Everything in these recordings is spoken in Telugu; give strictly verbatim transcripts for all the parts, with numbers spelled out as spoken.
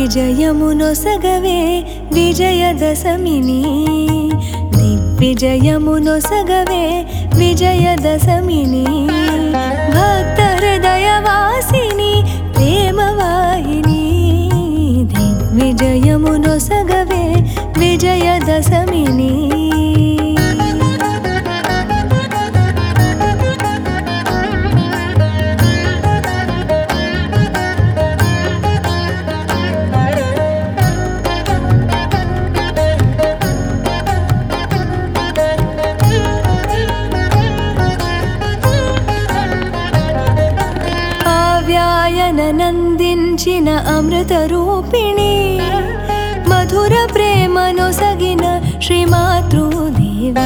దిగ్విజయమునొసగవే విజయదశమిని దిగ్విజయమునొసగవే విజయదశమిని భక్త హృదయవాసిని ప్రేమవాహిని దిగ్విజయమునొసగవే విజయదశమిని నందించిన అమృత రూపిణి మధుర ప్రేమనొసగిన శ్రీమాతృదేవి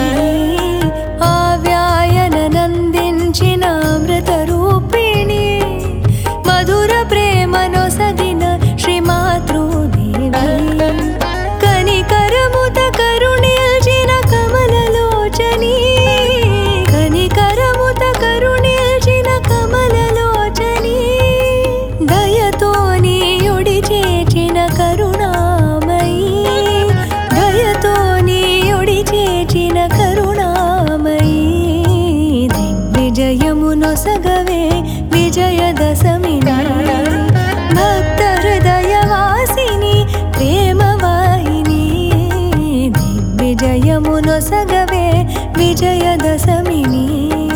ఆవ్యాయన నందించిన అమృత రూపిణి మధుర ప్రేమనొసగిన శ్రీమాతృదేవి కనికరముత కరుణిల్చిన కమలలోచని కనికరముత కరుణిల్చిన కమలలోచని దయతో నీయుడి చేచిన కరుణామయీ దయతో నీయుడి చేచిన కరుణామయీ దిగ్విజయమునొసగవే విజయదశమిని భక్త హృదయవాసిని ప్రేమవాహిని దిగ్విజయమునొసగవే విజయదశమిని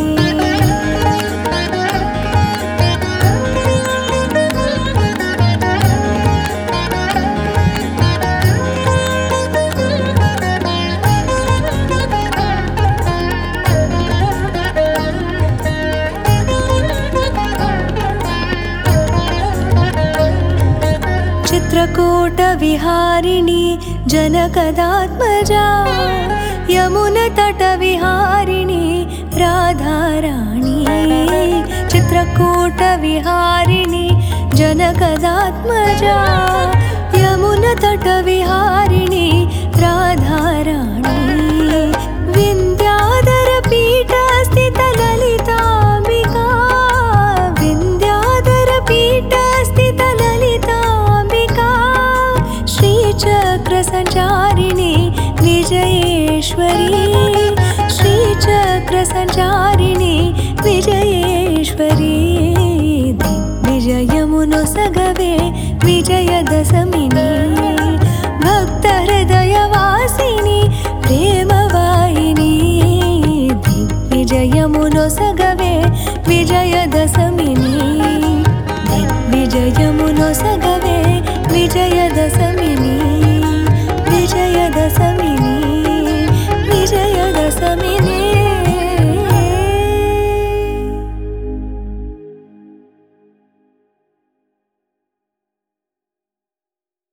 చిత్రకూట విహారిణి జనకదాత్మజా యమున తట విహారిణి రాధారాణి చిత్రకూట విహారిణి జనకదాత్మజా యమున తట విహారిణి రాధారాణి వింధ్యాధర పీఠ స్థిత లలితాంబికా వింధ్యాధర పీఠ స్థిత లలితాంబికా శ్రీచక్ర సంచారిణి విజయేశ్వరి శ్రీచక్ర సంచారిణి విజయేశ్వరి దిగ్విజయమునొసగవే విజయదశమిని భక్త హృదయవాసిని ప్రేమవాహిని దిగ్విజయమునొసగవే విజయదశమిని